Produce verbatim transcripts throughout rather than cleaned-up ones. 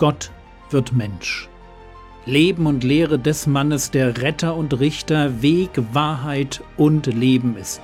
Gott wird Mensch. Leben und Lehre des Mannes, der Retter und Richter, Weg, Wahrheit und Leben ist.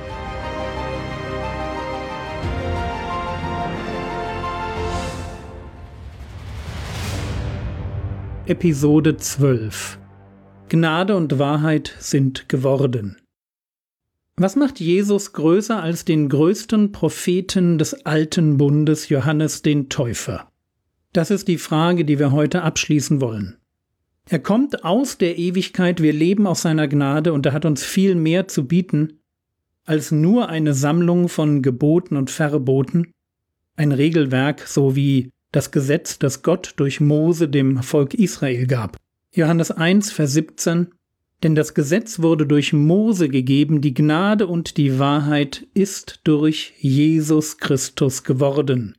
Episode zwölf. Gnade und Wahrheit sind geworden. Was macht Jesus größer als den größten Propheten des alten Bundes, Johannes den Täufer? Das ist die Frage, die wir heute abschließen wollen. Er kommt aus der Ewigkeit, wir leben aus seiner Gnade und er hat uns viel mehr zu bieten als nur eine Sammlung von Geboten und Verboten, ein Regelwerk, so wie das Gesetz, das Gott durch Mose dem Volk Israel gab. Johannes eins, Vers siebzehn: Denn das Gesetz wurde durch Mose gegeben, die Gnade und die Wahrheit ist durch Jesus Christus geworden.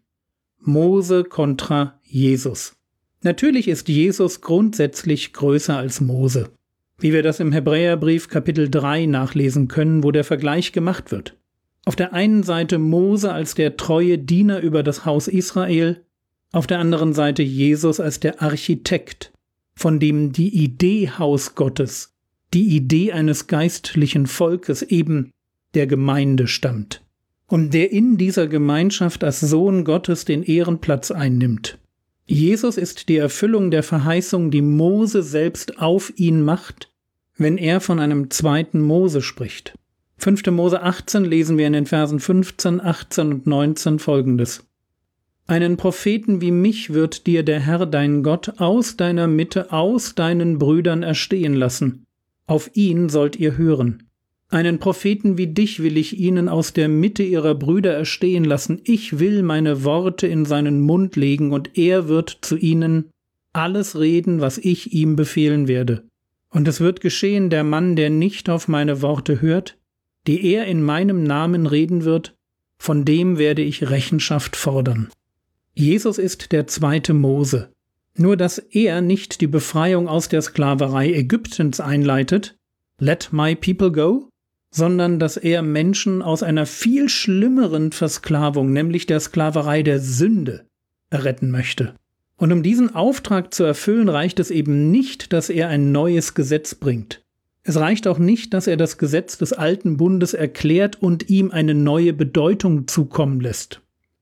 Mose kontra Jesus. Natürlich ist Jesus grundsätzlich größer als Mose, wie wir das im Hebräerbrief Kapitel drei nachlesen können, wo der Vergleich gemacht wird. Auf der einen Seite Mose als der treue Diener über das Haus Israel, auf der anderen Seite Jesus als der Architekt, von dem die Idee Haus Gottes, die Idee eines geistlichen Volkes, eben der Gemeinde stammt, und der in dieser Gemeinschaft als Sohn Gottes den Ehrenplatz einnimmt. Jesus ist die Erfüllung der Verheißung, die Mose selbst auf ihn macht, wenn er von einem zweiten Mose spricht. fünfter Mose achtzehn lesen wir in den Versen fünfzehn, achtzehn und neunzehn folgendes: Einen Propheten wie mich wird dir der Herr dein Gott aus deiner Mitte, aus deinen Brüdern erstehen lassen. Auf ihn sollt ihr hören. Einen Propheten wie dich will ich ihnen aus der Mitte ihrer Brüder erstehen lassen. Ich will meine Worte in seinen Mund legen, und er wird zu ihnen alles reden, was ich ihm befehlen werde. Und es wird geschehen, der Mann, der nicht auf meine Worte hört, die er in meinem Namen reden wird, von dem werde ich Rechenschaft fordern. Jesus ist der zweite Mose. Nur dass er nicht die Befreiung aus der Sklaverei Ägyptens einleitet, let my people go, sondern dass er Menschen aus einer viel schlimmeren Versklavung, nämlich der Sklaverei der Sünde, retten möchte. Und um diesen Auftrag zu erfüllen, reicht es eben nicht, dass er ein neues Gesetz bringt. Es reicht auch nicht, dass er das Gesetz des alten Bundes erklärt und ihm eine neue Bedeutung zukommen lässt.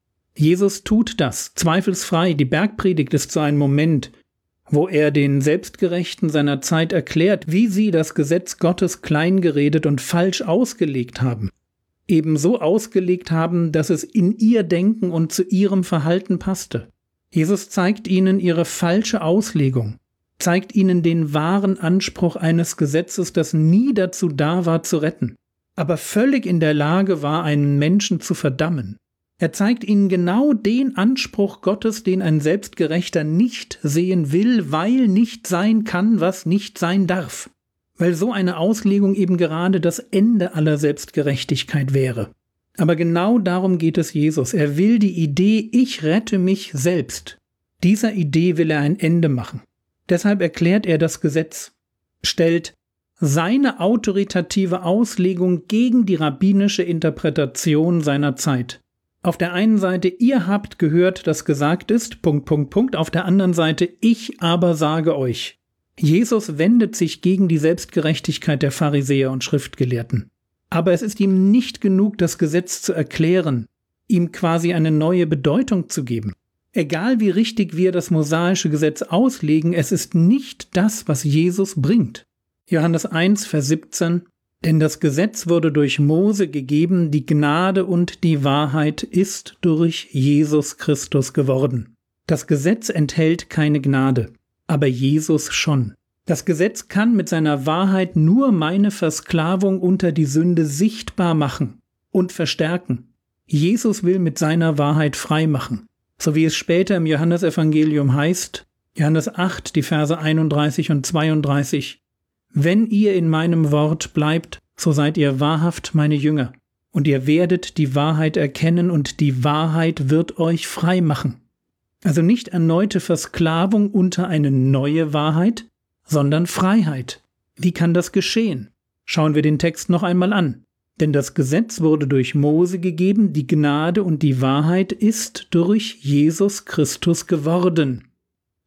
Jesus tut das, zweifelsfrei. Die Bergpredigt ist so ein Moment, wo er den Selbstgerechten seiner Zeit erklärt, wie sie das Gesetz Gottes kleingeredet und falsch ausgelegt haben. Ebenso ausgelegt haben, dass es in ihr Denken und zu ihrem Verhalten passte. Jesus zeigt ihnen ihre falsche Auslegung, zeigt ihnen den wahren Anspruch eines Gesetzes, das nie dazu da war, zu retten, aber völlig in der Lage war, einen Menschen zu verdammen. Er zeigt ihnen genau den Anspruch Gottes, den ein Selbstgerechter nicht sehen will, weil nicht sein kann, was nicht sein darf. Weil so eine Auslegung eben gerade das Ende aller Selbstgerechtigkeit wäre. Aber genau darum geht es Jesus. Er will die Idee, ich rette mich selbst. Dieser Idee will er ein Ende machen. Deshalb erklärt er das Gesetz, stellt seine autoritative Auslegung gegen die rabbinische Interpretation seiner Zeit. Auf der einen Seite, ihr habt gehört, dass gesagt ist, Punkt, Punkt, Punkt. Auf der anderen Seite, ich aber sage euch. Jesus wendet sich gegen die Selbstgerechtigkeit der Pharisäer und Schriftgelehrten. Aber es ist ihm nicht genug, das Gesetz zu erklären, ihm quasi eine neue Bedeutung zu geben. Egal wie richtig wir das mosaische Gesetz auslegen, es ist nicht das, was Jesus bringt. Johannes eins, Vers siebzehn: Denn das Gesetz wurde durch Mose gegeben, die Gnade und die Wahrheit ist durch Jesus Christus geworden. Das Gesetz enthält keine Gnade, aber Jesus schon. Das Gesetz kann mit seiner Wahrheit nur meine Versklavung unter die Sünde sichtbar machen und verstärken. Jesus will mit seiner Wahrheit frei machen. So wie es später im Johannesevangelium heißt, Johannes acht, die Verse einunddreißig und zweiunddreißig: Wenn ihr in meinem Wort bleibt, so seid ihr wahrhaft meine Jünger, und ihr werdet die Wahrheit erkennen, und die Wahrheit wird euch frei machen. Also nicht erneute Versklavung unter eine neue Wahrheit, sondern Freiheit. Wie kann das geschehen? Schauen wir den Text noch einmal an. Denn das Gesetz wurde durch Mose gegeben, die Gnade und die Wahrheit ist durch Jesus Christus geworden.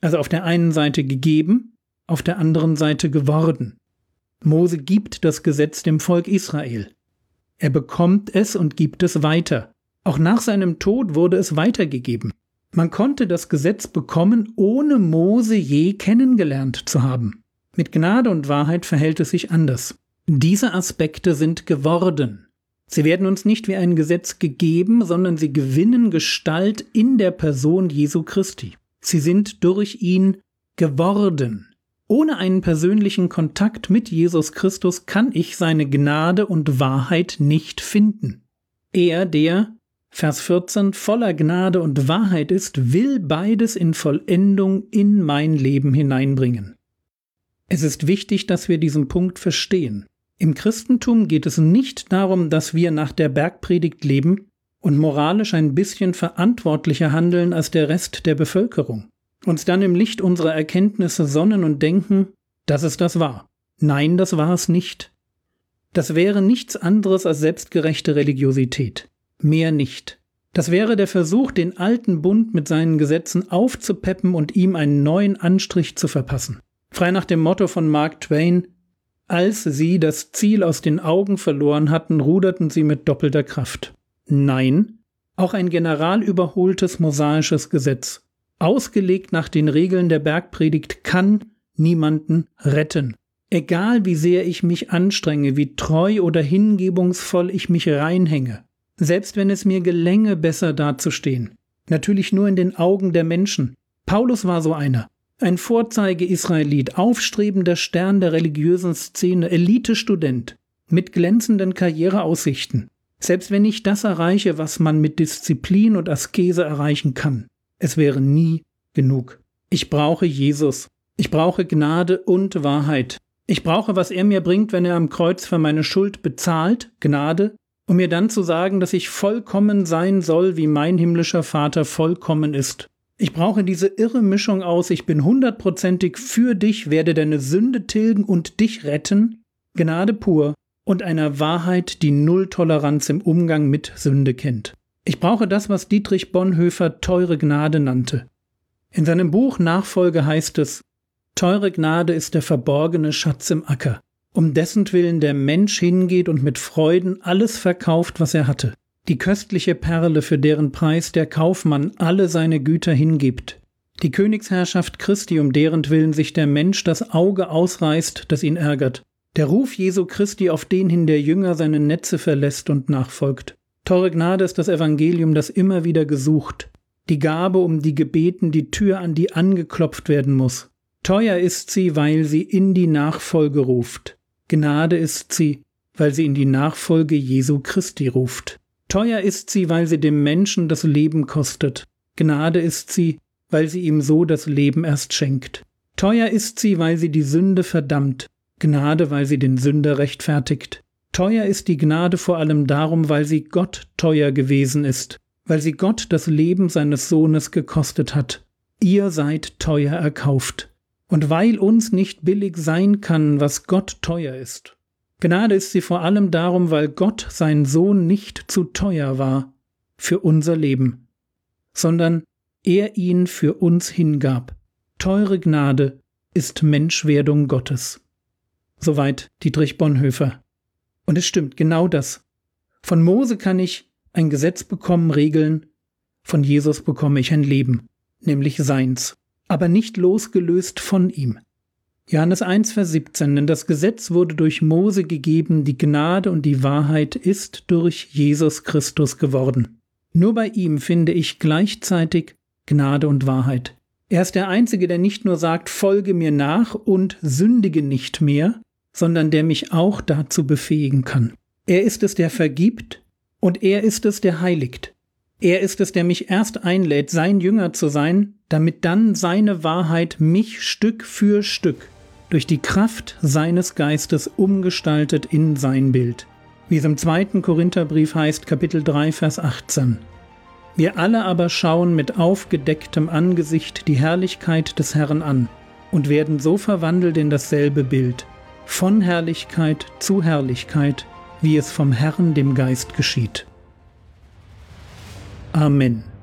Also auf der einen Seite gegeben, auf der anderen Seite geworden. Mose gibt das Gesetz dem Volk Israel. Er bekommt es und gibt es weiter. Auch nach seinem Tod wurde es weitergegeben. Man konnte das Gesetz bekommen, ohne Mose je kennengelernt zu haben. Mit Gnade und Wahrheit verhält es sich anders. Diese Aspekte sind geworden. Sie werden uns nicht wie ein Gesetz gegeben, sondern sie gewinnen Gestalt in der Person Jesu Christi. Sie sind durch ihn geworden. Ohne einen persönlichen Kontakt mit Jesus Christus kann ich seine Gnade und Wahrheit nicht finden. Er, der, Vers vierzehn, voller Gnade und Wahrheit ist, will beides in Vollendung in mein Leben hineinbringen. Es ist wichtig, dass wir diesen Punkt verstehen. Im Christentum geht es nicht darum, dass wir nach der Bergpredigt leben und moralisch ein bisschen verantwortlicher handeln als der Rest der Bevölkerung. Uns dann im Licht unserer Erkenntnisse sonnen und denken, dass es das war. Nein, das war es nicht. Das wäre nichts anderes als selbstgerechte Religiosität. Mehr nicht. Das wäre der Versuch, den alten Bund mit seinen Gesetzen aufzupeppen und ihm einen neuen Anstrich zu verpassen. Frei nach dem Motto von Mark Twain: Als sie das Ziel aus den Augen verloren hatten, ruderten sie mit doppelter Kraft. Nein, auch ein generalüberholtes mosaisches Gesetz, ausgelegt nach den Regeln der Bergpredigt, kann niemanden retten. Egal wie sehr ich mich anstrenge, wie treu oder hingebungsvoll ich mich reinhänge, selbst wenn es mir gelänge, besser dazustehen. Natürlich nur in den Augen der Menschen. Paulus war so einer. Ein Vorzeige-Israelit, aufstrebender Stern der religiösen Szene, Elite-Student, mit glänzenden Karriereaussichten. Selbst wenn ich das erreiche, was man mit Disziplin und Askese erreichen kann, es wäre nie genug. Ich brauche Jesus. Ich brauche Gnade und Wahrheit. Ich brauche, was er mir bringt, wenn er am Kreuz für meine Schuld bezahlt, Gnade, um mir dann zu sagen, dass ich vollkommen sein soll, wie mein himmlischer Vater vollkommen ist. Ich brauche diese irre Mischung aus, ich bin hundertprozentig für dich, werde deine Sünde tilgen und dich retten, Gnade pur, und einer Wahrheit, die null Toleranz im Umgang mit Sünde kennt. Ich brauche das, was Dietrich Bonhoeffer teure Gnade nannte. In seinem Buch Nachfolge heißt es: Teure Gnade ist der verborgene Schatz im Acker, um dessentwillen der Mensch hingeht und mit Freuden alles verkauft, was er hatte. Die köstliche Perle, für deren Preis der Kaufmann alle seine Güter hingibt. Die Königsherrschaft Christi, um derentwillen sich der Mensch das Auge ausreißt, das ihn ärgert. Der Ruf Jesu Christi, auf den hin der Jünger seine Netze verlässt und nachfolgt. Teure Gnade ist das Evangelium, das immer wieder gesucht. Die Gabe, um die gebeten, die Tür, an die angeklopft werden muss. Teuer ist sie, weil sie in die Nachfolge ruft. Gnade ist sie, weil sie in die Nachfolge Jesu Christi ruft. Teuer ist sie, weil sie dem Menschen das Leben kostet. Gnade ist sie, weil sie ihm so das Leben erst schenkt. Teuer ist sie, weil sie die Sünde verdammt. Gnade, weil sie den Sünder rechtfertigt. Teuer ist die Gnade vor allem darum, weil sie Gott teuer gewesen ist, weil sie Gott das Leben seines Sohnes gekostet hat. Ihr seid teuer erkauft. Und weil uns nicht billig sein kann, was Gott teuer ist. Gnade ist sie vor allem darum, weil Gott sein Sohn nicht zu teuer war für unser Leben, sondern er ihn für uns hingab. Teure Gnade ist Menschwerdung Gottes. Soweit Dietrich Bonhoeffer. Und es stimmt, genau das. Von Mose kann ich ein Gesetz bekommen, Regeln, von Jesus bekomme ich ein Leben, nämlich seins, aber nicht losgelöst von ihm. Johannes eins, Vers siebzehn, denn das Gesetz wurde durch Mose gegeben, die Gnade und die Wahrheit ist durch Jesus Christus geworden. Nur bei ihm finde ich gleichzeitig Gnade und Wahrheit. Er ist der Einzige, der nicht nur sagt, folge mir nach und sündige nicht mehr, sondern der mich auch dazu befähigen kann. Er ist es, der vergibt, und er ist es, der heiligt. Er ist es, der mich erst einlädt, sein Jünger zu sein, damit dann seine Wahrheit mich Stück für Stück durch die Kraft seines Geistes umgestaltet in sein Bild. Wie es im zweiten Korintherbrief heißt, Kapitel drei, Vers achtzehn. Wir alle aber schauen mit aufgedecktem Angesicht die Herrlichkeit des Herrn an und werden so verwandelt in dasselbe Bild, von Herrlichkeit zu Herrlichkeit, wie es vom Herrn dem Geist geschieht. Amen.